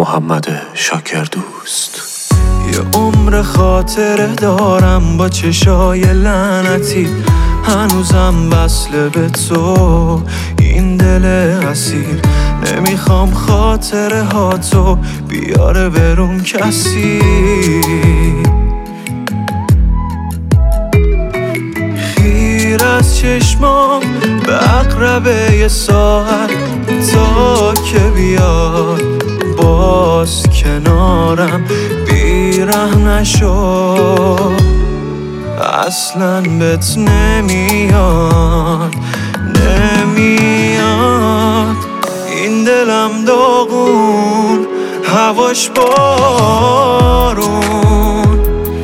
محمد شاکردوست. یه عمر خاطره دارم با چشای لعنتی، هنوزم وصله به تو این دل اسیر. نمیخوام خاطره ها تو بیاره برون کسی. خیر از چشمام به عقربه یه ساعت تا که بیاد باز کنارم، بیره نشو اصلا بهت نمیاد این دلم داغون هواش بارون.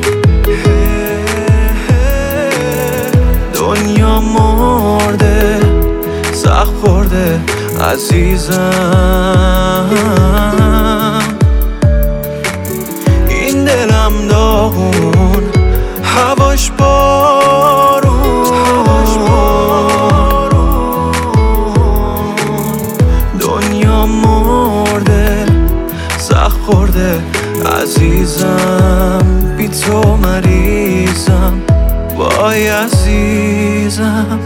دنیا مرده سخت خورده عزیزم، این دلم داغون هواش بارون. دنیا مرده سخت خورده عزیزم، بی تو مریضم وای عزیزم.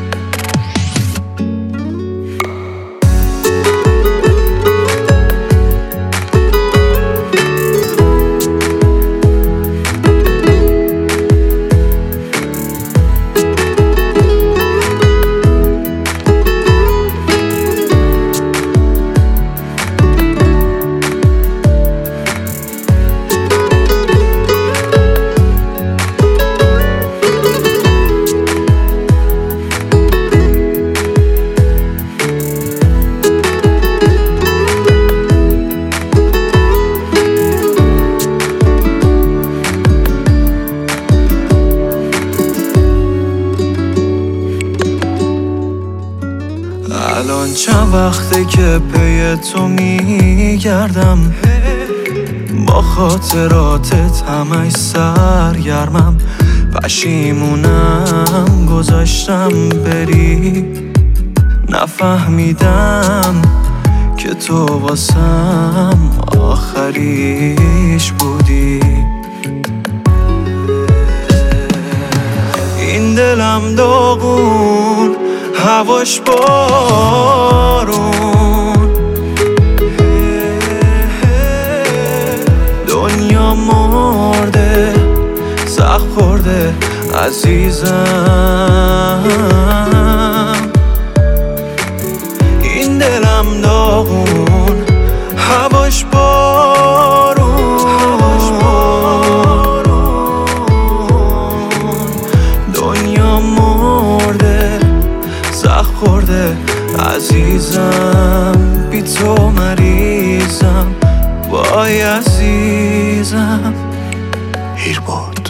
الان چند وقته که پی تو میگردم، با خاطراتت همش سرگرمم. پشیمونم گذاشتم بری، نفهمیدم که تو واسم آخریش بودی. این دلم داغون هواش بارون. دنیا مرده سخت خورده عزیزم، این دلم داغون هواش بارون. دنیا مرده سخت خورده عزیزم، بی تو مریضم وای عزیزم. هیربود.